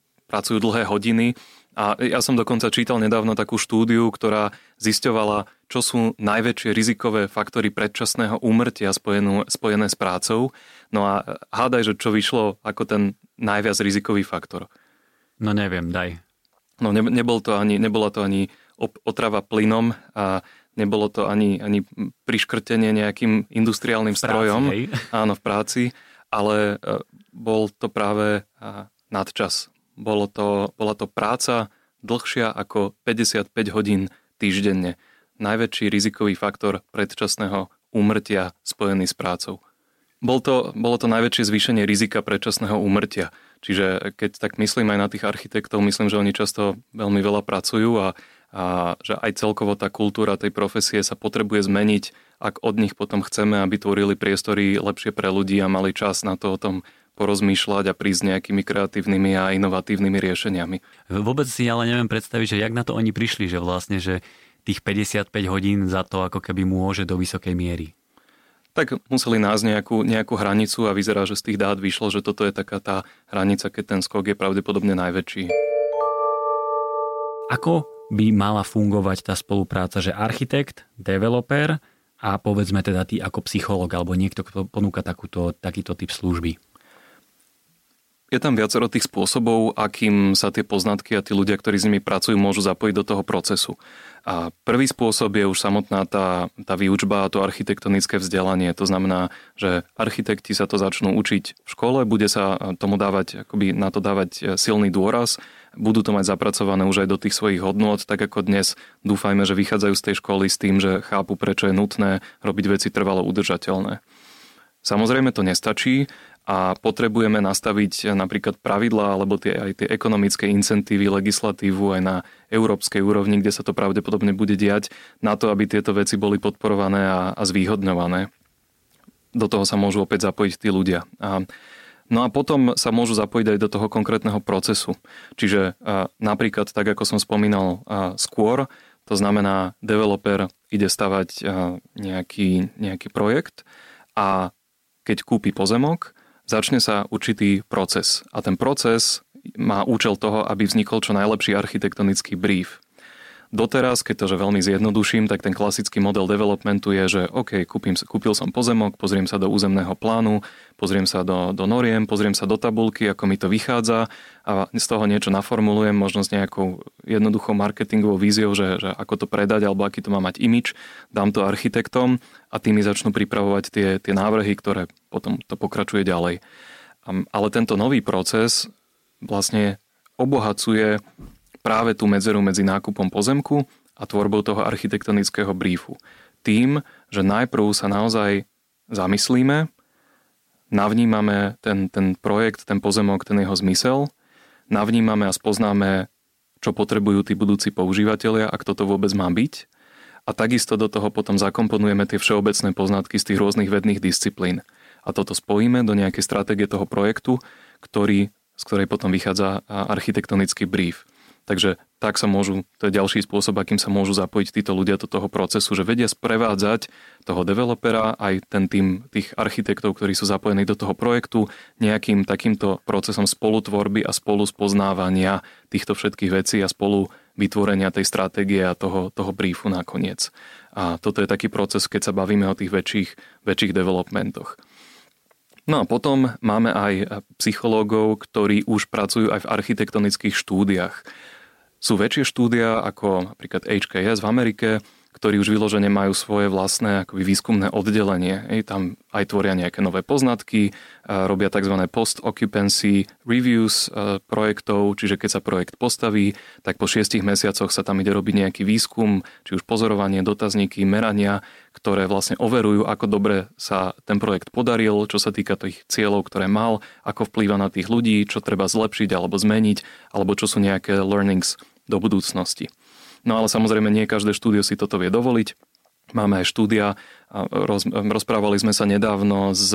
pracujú dlhé hodiny. A ja som dokonca čítal nedávno takú štúdiu, ktorá zisťovala, čo sú najväčšie rizikové faktory predčasného úmrtia spojené s prácou. No a hádaj, že čo vyšlo ako ten najviac rizikový faktor. No neviem, daj. No nebola to ani otrava plynom a nebolo to ani priškrtenie nejakým industriálnym strojom. Áno, v práci, ale bol to práve nadčas. Bola to práca dlhšia ako 55 hodín týždenne. Najväčší rizikový faktor predčasného úmrtia spojený s prácou. Bolo to najväčšie zvýšenie rizika predčasného úmrtia. Čiže keď tak myslím aj na tých architektov, myslím, že oni často veľmi veľa pracujú a že aj celkovo tá kultúra tej profesie sa potrebuje zmeniť, ak od nich potom chceme, aby tvorili priestory lepšie pre ľudí a mali čas na to o tom porozmýšľať a prísť nejakými kreatívnymi a inovatívnymi riešeniami. Vôbec si ale neviem predstaviť, že jak na to oni prišli, že vlastne, že tých 55 hodín za to ako keby môže do vysokej miery. Tak museli nájsť nejakú hranicu a vyzerá, že z tých dát vyšlo, že toto je taká tá hranica, keď ten skok je pravdepodobne najväčší. Ako by mala fungovať tá spolupráca, že architekt, developer a povedzme teda ty ako psychológ alebo niekto, kto ponúka takýto typ služby? Je tam viacero tých spôsobov, akým sa tie poznatky a tí ľudia, ktorí s nimi pracujú, môžu zapojiť do toho procesu. A prvý spôsob je už samotná tá výučba a to architektonické vzdelanie. To znamená, že architekti sa to začnú učiť v škole, bude sa tomu na to dávať silný dôraz, budú to mať zapracované už aj do tých svojich hodnôt, tak ako dnes dúfajme, že vychádzajú z tej školy s tým, že chápu, prečo je nutné robiť veci trvalo udržateľné. Samozrejme to nestačí a potrebujeme nastaviť napríklad pravidlá alebo aj tie ekonomické incentívy, legislatívu aj na európskej úrovni, kde sa to pravdepodobne bude diať, na to, aby tieto veci boli podporované a zvýhodňované. Do toho sa môžu opäť zapojiť tí ľudia. No a potom sa môžu zapojiť aj do toho konkrétneho procesu. Čiže napríklad, tak ako som spomínal skôr, to znamená, developer ide stavať nejaký projekt a keď kúpi pozemok, začne sa určitý proces. A ten proces má účel toho, aby vznikol čo najlepší architektonický brief. Doteraz, keď to že veľmi zjednoduším, tak ten klasický model developmentu je, že OK, kúpil som pozemok, pozriem sa do územného plánu, pozriem sa do noriem, pozriem sa do tabuľky, ako mi to vychádza a z toho niečo naformulujem, možno s nejakou jednoduchou marketingovou víziou, že ako to predať alebo aký to má mať imidž, dám to architektom a tí mi začnú pripravovať tie návrhy, ktoré potom to pokračuje ďalej. Ale tento nový proces vlastne obohacuje práve tú medzeru medzi nákupom pozemku a tvorbou toho architektonického briefu. Tým, že najprv sa naozaj zamyslíme, navnímame ten projekt, ten pozemok, ten jeho zmysel, navnímame a spoznáme, čo potrebujú tí budúci používatelia, ak toto vôbec má byť. A takisto do toho potom zakomponujeme tie všeobecné poznatky z tých rôznych vedných disciplín. A toto spojíme do nejakej stratégie toho projektu, z ktorej potom vychádza architektonický brief. Takže tak to je ďalší spôsob, akým sa môžu zapojiť títo ľudia do toho procesu, že vedia sprevádzať toho developera aj ten tým tých architektov, ktorí sú zapojení do toho projektu nejakým takýmto procesom spolutvorby a spolu spoznávania týchto všetkých vecí a spolu vytvorenia tej stratégie a toho briefu nakoniec. A toto je taký proces, keď sa bavíme o tých väčších developmentoch. No a potom máme aj psychológov, ktorí už pracujú aj v architektonických štúdiách. Sú väčšie štúdia ako napríklad HKS v Amerike, ktorí už vyložene majú svoje vlastné akoby výskumné oddelenie. Tam aj tvoria nejaké nové poznatky, robia tzv. Post-occupancy reviews projektov, čiže keď sa projekt postaví, tak po 6 mesiacoch sa tam ide robiť nejaký výskum, či už pozorovanie, dotazníky, merania, ktoré vlastne overujú, ako dobre sa ten projekt podaril, čo sa týka tých cieľov, ktoré mal, ako vplýva na tých ľudí, čo treba zlepšiť alebo zmeniť, alebo čo sú nejaké learnings do budúcnosti. No ale samozrejme nie každé štúdio si toto vie dovoliť. Máme aj štúdia, rozprávali sme sa nedávno s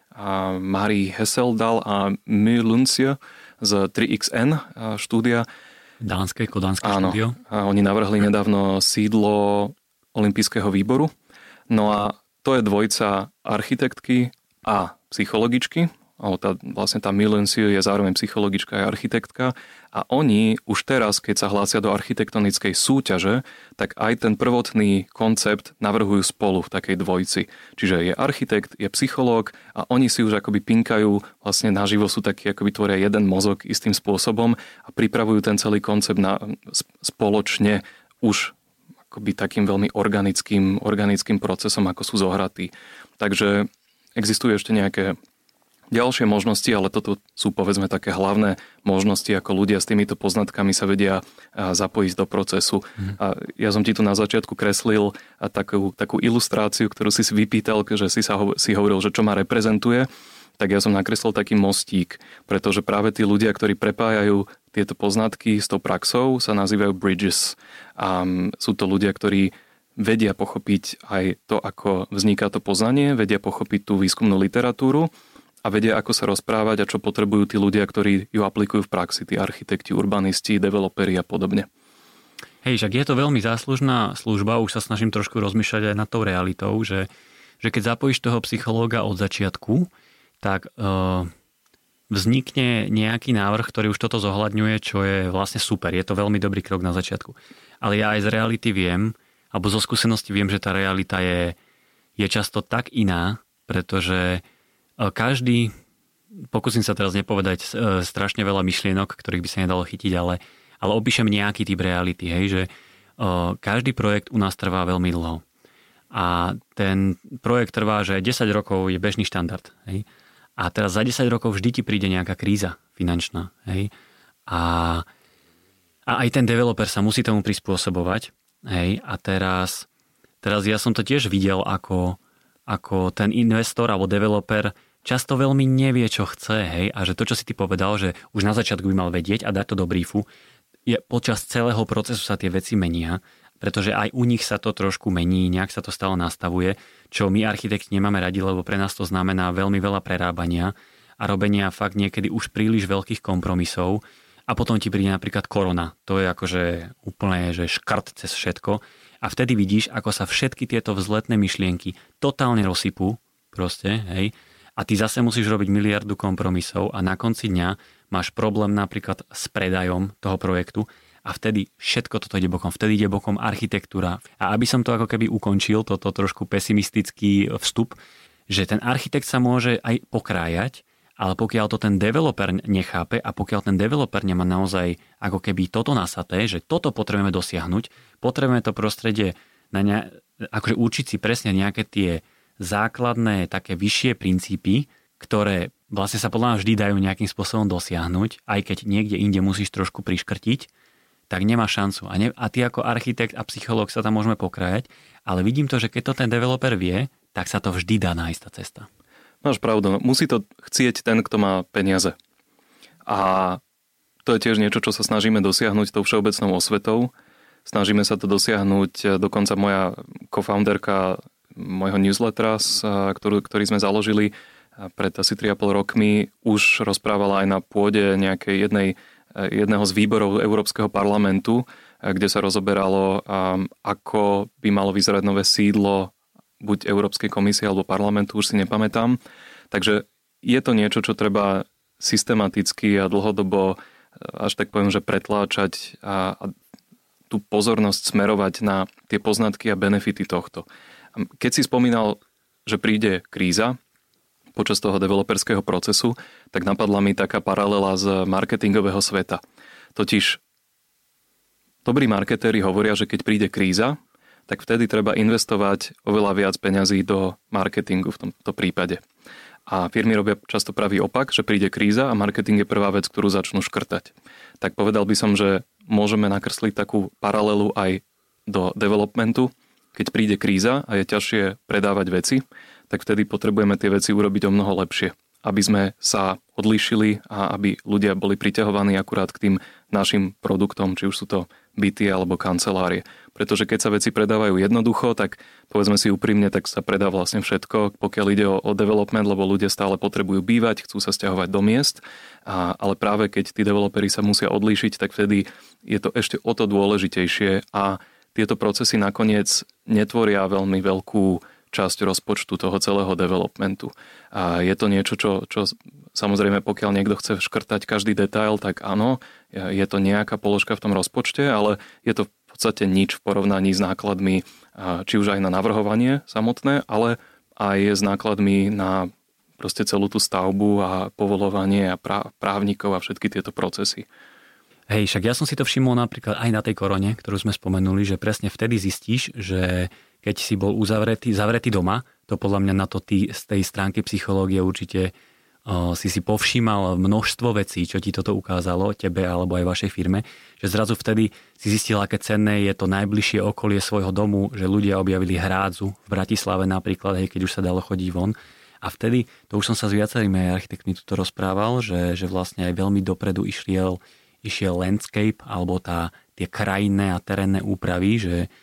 Marie Hesseldal a My Luncie z 3XN štúdia. Dánske štúdio. Áno, oni navrhli nedávno sídlo olympijského výboru. No a to je dvojica architektky a psychologičky. alebo vlastne tá Millen Siu je zároveň psychologička a architektka a oni už teraz, keď sa hlásia do architektonickej súťaže, tak aj ten prvotný koncept navrhujú spolu v takej dvojici. Čiže je architekt, je psychológ a oni si už akoby pinkajú, vlastne naživo sú takí, akoby tvoria jeden mozog istým spôsobom a pripravujú ten celý koncept spoločne už akoby takým veľmi organickým procesom, ako sú zohratí. Takže existujú ešte nejaké ďalšie možnosti, ale toto sú povedzme také hlavné možnosti, ako ľudia s týmito poznatkami sa vedia zapojiť do procesu. A ja som ti tu na začiatku kreslil takú ilustráciu, ktorú si vypýtal, že si hovoril, že čo ma reprezentuje, tak ja som nakreslil taký mostík, pretože práve tí ľudia, ktorí prepájajú tieto poznatky s tou praxou, sa nazývajú bridges. A sú to ľudia, ktorí vedia pochopiť aj to, ako vzniká to poznanie, vedia pochopiť tú výskumnú literatúru a vedia, ako sa rozprávať a čo potrebujú tí ľudia, ktorí ju aplikujú v praxi, tí architekti, urbanisti, developeri a podobne. Hej, však je to veľmi záslužná služba, už sa snažím trošku rozmýšľať aj nad tou realitou, že keď zapojíš toho psychológa od začiatku, tak vznikne nejaký návrh, ktorý už toto zohľadňuje, čo je vlastne super. Je to veľmi dobrý krok na začiatku. Ale ja aj z reality viem, alebo zo skúsenosti viem, že tá realita je často tak iná, pretože každý, pokúsim sa teraz nepovedať strašne veľa myšlienok, ktorých by sa nedalo chytiť, ale opíšem nejaký typ reality, hej, že každý projekt u nás trvá veľmi dlho. A ten projekt trvá, že 10 rokov je bežný štandard. Hej. A teraz za 10 rokov vždy ti príde nejaká kríza finančná. Hej. A aj ten developer sa musí tomu prispôsobovať. Hej. A teraz ja som to tiež videl, ako ten investor alebo developer často veľmi nevie, čo chce, hej, a že to, čo si ty povedal, že už na začiatku by mal vedieť a dať to do briefu, počas celého procesu sa tie veci menia, pretože aj u nich sa to trošku mení, nejak sa to stále nastavuje, čo my architekti nemáme radi, lebo pre nás to znamená veľmi veľa prerábania a robenia fakt niekedy už príliš veľkých kompromisov a potom ti príde napríklad korona. To je akože úplne že škrt cez všetko a vtedy vidíš, ako sa všetky tieto vzletné myšlienky totálne rozsypú proste, hej, a ty zase musíš robiť miliardu kompromisov a na konci dňa máš problém napríklad s predajom toho projektu a vtedy všetko toto ide bokom. Vtedy ide bokom architektúra. A aby som to ako keby ukončil, toto trošku pesimistický vstup, že ten architekt sa môže aj pokrájať, ale pokiaľ to ten developer nechápe a pokiaľ ten developer nemá naozaj ako keby toto nasaté, že toto potrebujeme dosiahnuť, potrebujeme to prostredie akože učiť si presne nejaké tie základné také vyššie princípy, ktoré vlastne sa podľa mňa vždy dajú nejakým spôsobom dosiahnuť, aj keď niekde inde musíš trošku priškrtiť, tak nemá šancu. A ty ako architekt a psychológ sa tam môžeme pokrájať, ale vidím to, že keď to ten developer vie, tak sa to vždy dá nájsť tá cesta. Máš pravdu, musí to chcieť ten, kto má peniaze. A to je tiež niečo, čo sa snažíme dosiahnuť tou všeobecnou osvetou. Snažíme sa to dosiahnuť, dokonca moja co-founderka môjho newslettera, ktorý sme založili pred asi 3,5 rokmi, už rozprávala aj na pôde nejakej jedného z výborov Európskeho parlamentu, kde sa rozoberalo, ako by malo vyzerať nové sídlo buď Európskej komisie alebo parlamentu, už si nepamätám. Takže je to niečo, čo treba systematicky a dlhodobo, až tak poviem, že pretláčať a tú pozornosť smerovať na tie poznatky a benefity tohto. Keď si spomínal, že príde kríza počas toho developerského procesu, tak napadla mi taká paralela z marketingového sveta. Totiž dobrí marketéri hovoria, že keď príde kríza, tak vtedy treba investovať oveľa viac peňazí do marketingu v tomto prípade. A firmy robia často pravý opak, že príde kríza a marketing je prvá vec, ktorú začnú škrtať. Tak povedal by som, že môžeme nakresliť takú paralelu aj do developmentu. Keď príde kríza a je ťažšie predávať veci, tak vtedy potrebujeme tie veci urobiť o mnoho lepšie, aby sme sa odlíšili a aby ľudia boli priťahovaní akurát k tým našim produktom, či už sú to byty alebo kancelárie. Pretože keď sa veci predávajú jednoducho, tak povedzme si úprimne, tak sa predá vlastne všetko, pokiaľ ide o development, lebo ľudia stále potrebujú bývať, chcú sa sťahovať do miest, ale práve keď tí developeri sa musia odlíšiť, tak vtedy je to ešte o to dôležitejšie a tieto procesy nakoniec netvoria veľmi veľkú časť rozpočtu toho celého developmentu. A je to niečo, čo Samozrejme, pokiaľ niekto chce škrtať každý detail, tak áno, je to nejaká položka v tom rozpočte, ale je to v podstate nič v porovnaní s nákladmi, či už aj na navrhovanie samotné, ale aj s nákladmi na proste celú tú stavbu a povolovanie a právnikov a všetky tieto procesy. Hej, však ja som si to všimol napríklad aj na tej korone, ktorú sme spomenuli, že presne vtedy zistíš, že keď si bol zavretý doma, to podľa mňa na to z tej stránky psychológie určite si povšímal množstvo vecí, čo ti toto ukázalo, tebe alebo aj vašej firme, že zrazu vtedy si zistil, aké cenné je to najbližšie okolie svojho domu, že ľudia objavili hrádzu v Bratislave napríklad, hej, keď už sa dalo chodiť von. A vtedy, to už som sa s viacerými architektmi tuto rozprával, že vlastne aj veľmi dopredu išiel landscape alebo tie krajinné a terénne úpravy,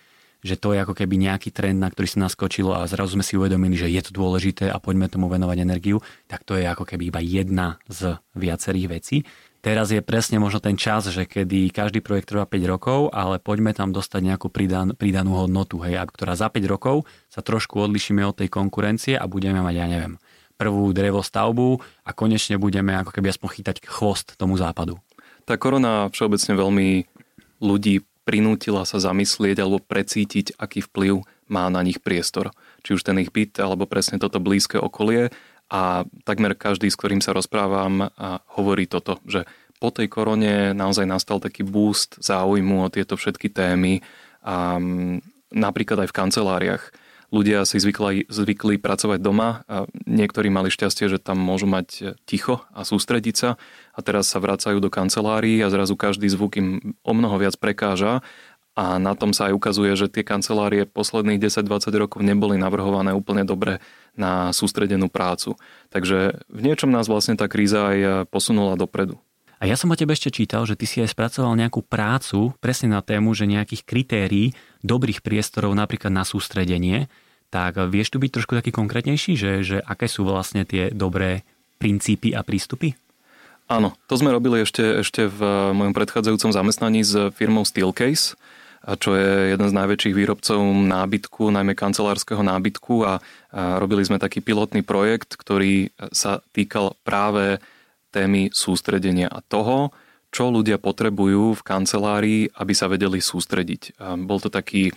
že to je ako keby nejaký trend, na ktorý sa naskočilo a zrazu sme si uvedomili, že je to dôležité a poďme tomu venovať energiu, tak to je ako keby iba jedna z viacerých vecí. Teraz je presne možno ten čas, že kedy každý projekt trvá 5 rokov, ale poďme tam dostať nejakú pridanú hodnotu, hej, ktorá za 5 rokov sa trošku odlišíme od tej konkurencie a budeme mať, ja neviem, prvú drevostavbu a konečne budeme ako keby aspoň chytať chvost tomu západu. Tá korona všeobecne veľmi ľudí prinútila sa zamyslieť alebo precítiť, aký vplyv má na nich priestor. Či už ten ich byt, alebo presne toto blízke okolie. A takmer každý, s ktorým sa rozprávam, hovorí toto, že po tej korone naozaj nastal taký boost záujmu o tieto všetky témy. A napríklad aj v kanceláriách. Ľudia si zvykli pracovať doma a niektorí mali šťastie, že tam môžu mať ticho a sústrediť sa a teraz sa vracajú do kancelárií a zrazu každý zvuk im o mnoho viac prekáža a na tom sa aj ukazuje, že tie kancelárie posledných 10-20 rokov neboli navrhované úplne dobre na sústredenú prácu. Takže v niečom nás vlastne tá kríza aj posunula dopredu. A ja som o tebe ešte čítal, že ty si aj spracoval nejakú prácu presne na tému, že nejakých kritérií dobrých priestorov napríklad na sústredenie. Tak vieš tu byť trošku taký konkrétnejší, že aké sú vlastne tie dobré princípy a prístupy? Áno, to sme robili ešte v mojom predchádzajúcom zamestnaní s firmou Steelcase, čo je jeden z najväčších výrobcov nábytku, najmä kancelárskeho nábytku a robili sme taký pilotný projekt, ktorý sa týkal práve témy sústredenia a toho, čo ľudia potrebujú v kancelárii, aby sa vedeli sústrediť. Bol to taký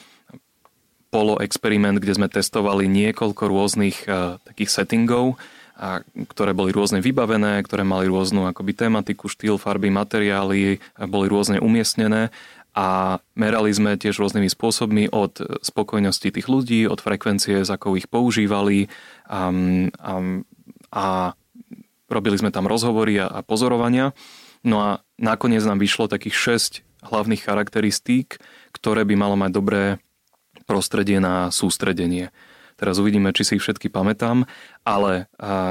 poloexperiment, kde sme testovali niekoľko rôznych takých settingov, ktoré boli rôzne vybavené, ktoré mali rôznu akoby tematiku, štýl, farby, materiály, boli rôzne umiestnené a merali sme tiež rôznymi spôsobmi od spokojnosti tých ľudí, od frekvencie, z akou ich používali a robili sme tam rozhovory a pozorovania. No a nakoniec nám vyšlo takých 6 hlavných charakteristík, ktoré by malo mať dobré prostredie na sústredenie. Teraz uvidíme, či si ich všetky pamätám, ale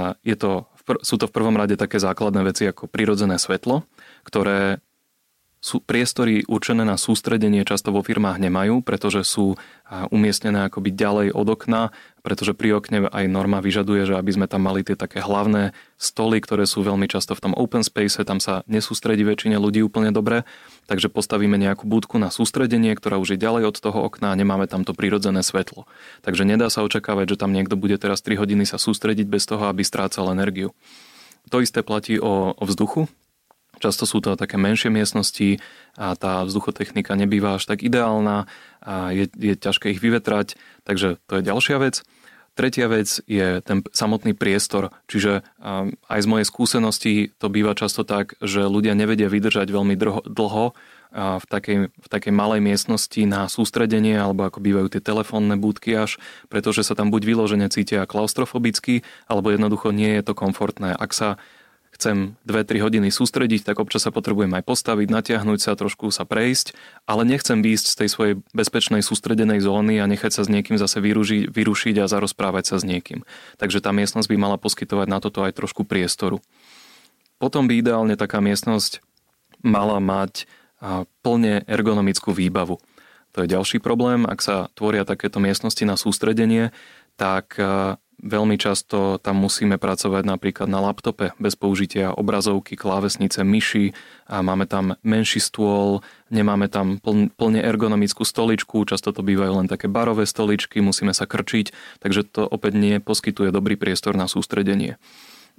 sú to v prvom rade také základné veci ako prirodzené svetlo, ktoré sú priestory určené na sústredenie často vo firmách nemajú, pretože sú umiestnené akoby ďalej od okna, pretože pri okne aj norma vyžaduje, že aby sme tam mali tie také hlavné stoly, ktoré sú veľmi často v tom open space, tam sa nesústredí väčšine ľudí úplne dobre, takže postavíme nejakú budku na sústredenie, ktorá už je ďalej od toho okna a nemáme tam to prirodzené svetlo. Takže nedá sa očakávať, že tam niekto bude teraz 3 hodiny sa sústrediť bez toho, aby strácal energiu. To isté platí o vzduchu. Často sú to také menšie miestnosti a tá vzduchotechnika nebýva až tak ideálna a je ťažké ich vyvetrať, takže to je ďalšia vec. Tretia vec je ten samotný priestor, čiže aj z mojej skúsenosti to býva často tak, že ľudia nevedia vydržať veľmi dlho v takej malej miestnosti na sústredenie, alebo ako bývajú tie telefónne budky až, pretože sa tam buď vyložene cítia klaustrofobicky, alebo jednoducho nie je to komfortné. Ak sa chcem 2-3 hodiny sústrediť, tak občas sa potrebujem aj postaviť, natiahnuť sa, trošku sa prejsť, ale nechcem výjsť z tej svojej bezpečnej sústredenej zóny a nechať sa s niekým zase vyrušiť a zarozprávať sa s niekým. Takže tá miestnosť by mala poskytovať na toto aj trošku priestoru. Potom by ideálne taká miestnosť mala mať plne ergonomickú výbavu. To je ďalší problém, ak sa tvoria takéto miestnosti na sústredenie, tak veľmi často tam musíme pracovať napríklad na laptope bez použitia obrazovky, klávesnice, myši a máme tam menší stôl, nemáme tam plne ergonomickú stoličku, často to bývajú len také barové stoličky, musíme sa krčiť, takže to opäť neposkytuje dobrý priestor na sústredenie.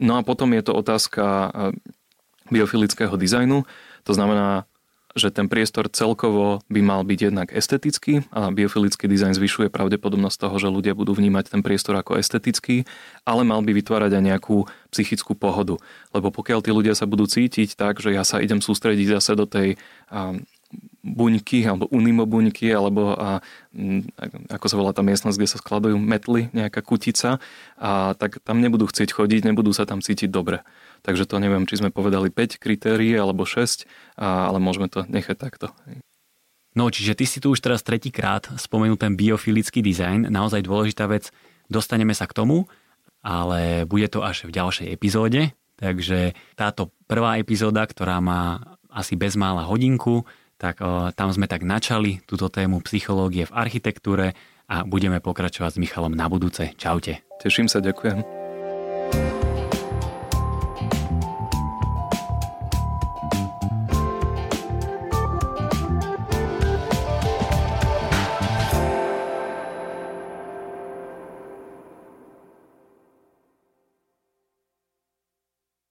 No a potom je to otázka biofilického dizajnu. To znamená, že ten priestor celkovo by mal byť jednak estetický a biofilický dizajn zvyšuje pravdepodobnosť toho, že ľudia budú vnímať ten priestor ako estetický, ale mal by vytvárať aj nejakú psychickú pohodu. Lebo pokiaľ tí ľudia sa budú cítiť tak, že ja sa idem sústrediť zase do tej buňky alebo unimobuňky alebo ako sa volá tá miestnosť, kde sa skladujú metly, nejaká kutica, tak tam nebudú chcieť chodiť, nebudú sa tam cítiť dobre. Takže to neviem, či sme povedali 5 kritérií alebo 6, ale môžeme to nechať takto. No, čiže ty si tu už teraz tretíkrát spomenul ten biofilický dizajn, naozaj dôležitá vec, dostaneme sa k tomu, ale bude to až v ďalšej epizóde, takže táto prvá epizóda, ktorá má asi bezmála hodinku, tak tam sme tak načali túto tému psychológie v architektúre a budeme pokračovať s Michalom na budúce. Čaute. Teším sa, ďakujem.